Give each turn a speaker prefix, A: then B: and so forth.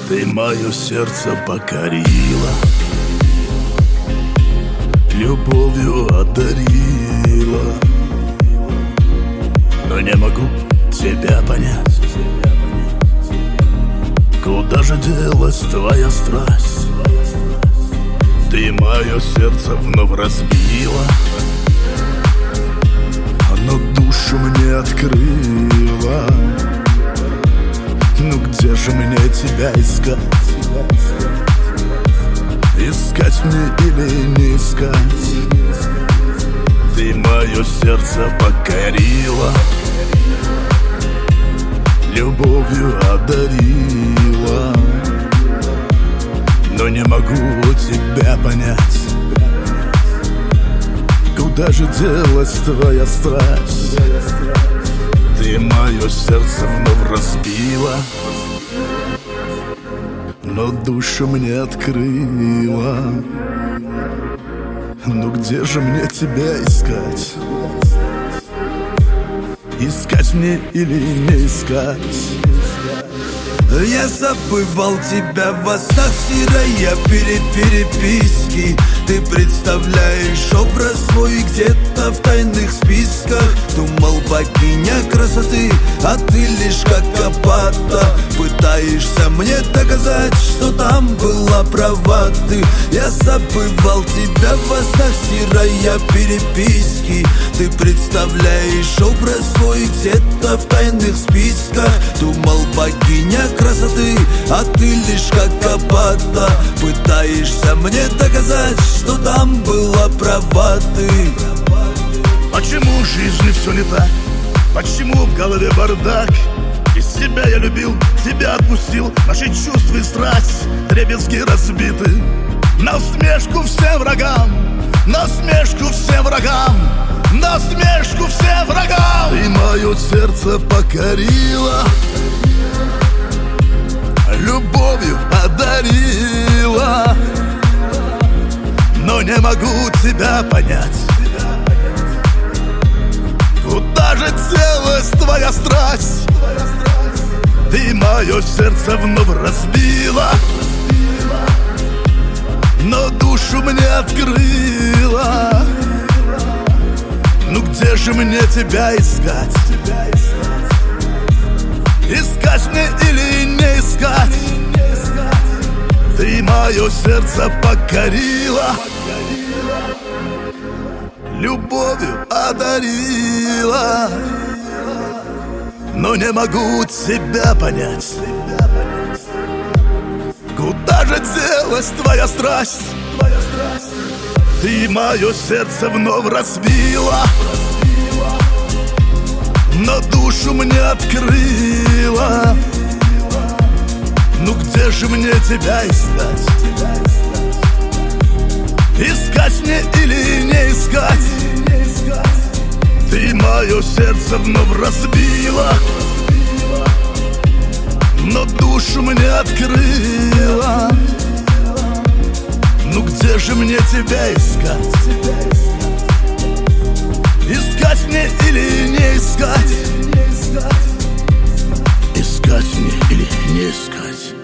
A: Ты мое сердце покорила, любовью одарила, но не могу тебя понять. Куда же делась твоя страсть? Ты мое сердце вновь разбила, но душу мне открыла. Ну где же мне тебя искать? Искать мне или не искать? Ты мое сердце покорила, любовью одарила, но не могу тебя понять. Куда же делась твоя страсть? Ты мое сердце вновь разбила, но душу мне открыла. Ну где же мне тебя искать? Искать мне или не искать?
B: Я забывал тебя во снах, стирая переписки. Ты представляешь образ свой где-то в тайных списках. Думал, богиня красоты, а ты лишь как опата. Пытаешься мне доказать, что там была права ты. Я забывал тебя во снах, стирая переписки. Ты представляешь образ свой где-то в тайных списках. Думал, богиня красоты, а ты лишь как опата. Пытаешься мне доказать, что там была права ты.
A: Почему в жизни все не так? Почему в голове бардак? Из себя я любил, тебя отпустил. Наши чувства и страсть дребезги разбиты. На усмешку всем врагам, на усмешку всем врагам, на усмешку всем врагам. Ты мое сердце покорила, любовью одарила, но не могу тебя понять. Куда же делась твоя страсть? Ты мое сердце вновь разбила, но душу мне открыла. Ну где же мне тебя искать? Искать мне или не искать? Ты мое сердце покорила, любовью одарила, но не могу тебя понять. Куда же делась твоя страсть? Ты мое сердце вновь разбила, но душу мне открыла. Ну где же мне тебя искать? Искать мне или не искать? Ты мое сердце вновь разбила, но душу мне открыла. Ну где же мне тебя искать? Искать мне или не искать? Искать мне или не искать?